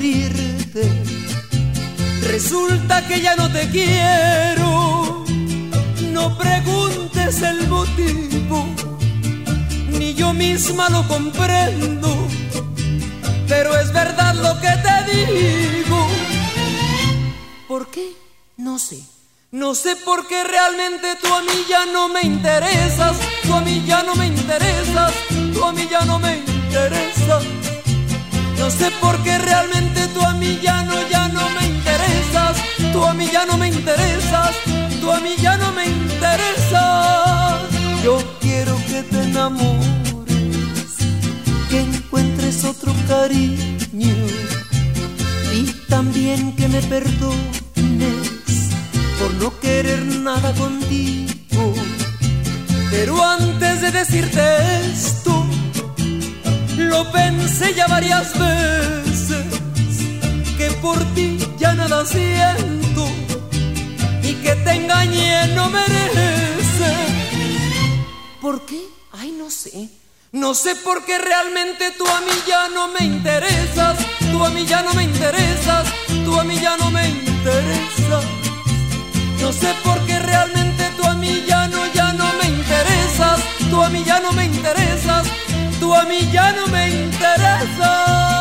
morirte. Resulta que ya no te quiero. No preguntes el motivo, ni yo misma lo comprendo, pero es verdad lo que te digo. ¿Por qué? No sé. No sé por qué realmente tú a mí ya no me interesas. Tú a mí ya no me interesas. Tú a mí ya no me interesas. No sé por qué realmente tú a mí ya no me interesas. Tú a mí ya no me interesas. Tú a mí ya no me interesas. Yo quiero que te enamores, que encuentres otro cariño y también que me perdones por no querer nada contigo. Pero antes de decirte esto, lo pensé ya varias veces, que por ti ya nada siento y que te engañé no merece. ¿Por qué? Ay, no sé. No sé por qué realmente tú a mí ya no me interesas. Tú a mí ya no me interesas. Tú a mí ya no me interesas. No sé por qué realmente tú a mí ya no me interesas. Tú a mí ya no me interesas. Tú a mí ya no me interesas.